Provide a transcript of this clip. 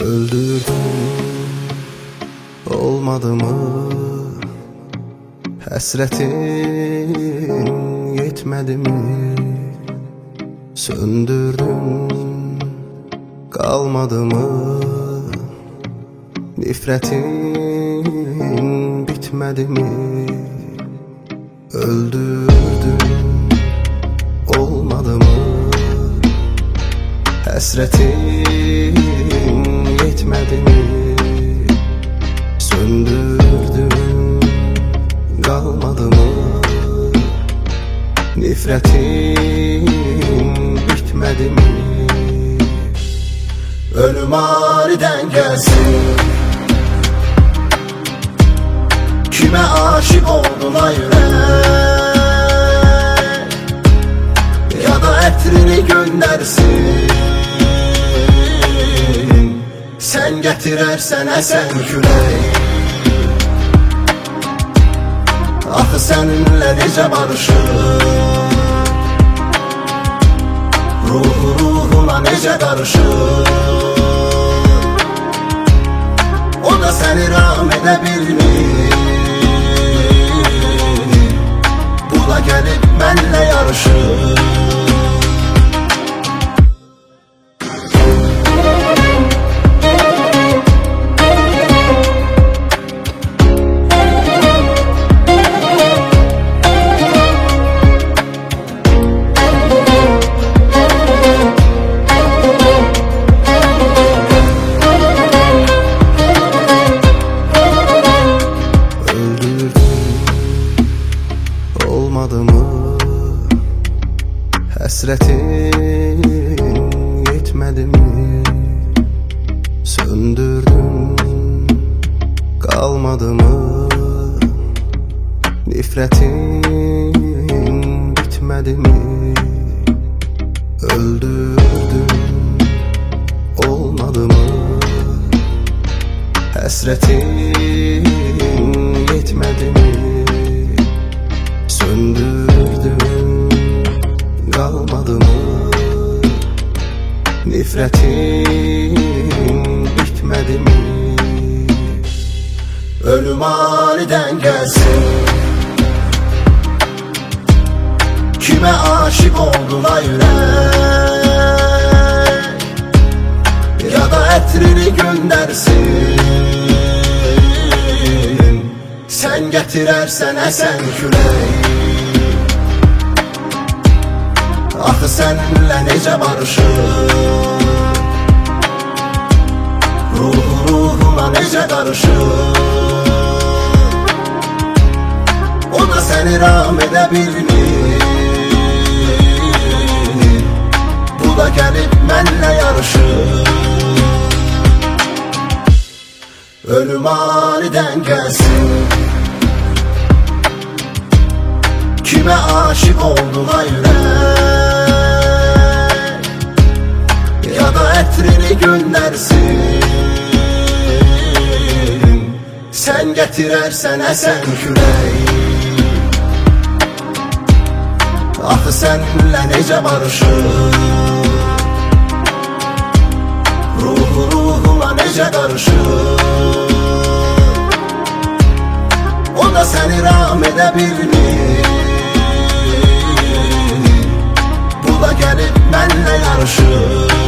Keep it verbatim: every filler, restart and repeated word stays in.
Öldürdün, olmadı mı? Həsrətin yetmədi mi? Söndürdün, qalmadı mı? Nifrətin bitmədi mi? Öldürdün, olmadı mı? Həsrətin yetmədi mi? Söndürdün, qalmadı mı? Nifrətin bitmədi mi? Ölüm aniden gelsin. Kime aşık olduğuna yürek, ya da etrini göndersin. Sen getirersen esen külək, axı seninle necə barışır? Ruhu ruhuna necə qarışır? O da səni ram edə bilmir. Bu da gəlib mənlə yarışır. Olmadı mı? Həsrətin yetmədi mi? Söndürdün, qalmadı mı? Nifrətin bitmədi mi? Öldürdün, olmadı mı? Həsrətin yetmədi mi? Söndürdün, qalmadı mı? Nifrətin bitmədi mi? Ölüm aniden gelsin. Kime aşık olduğuna yürek, ya da etrini göndersin. Sen getirersen esen külək, axı seninle necə barışır? Ruhu ruhuna necə qarışır? O da səni ram edə bilmir. Bu da gəlib mənlə yarışır. Ölüm aniden gelsin. Kime aşık olduğuna yürek, ya da etrini göndersin. Sen getirersen esen külək, axı seninle necə barışır? Ruhu ruhuna necə qarışır? O da səni ram edə bilmir. Bu da gəlib mənlə yarışır.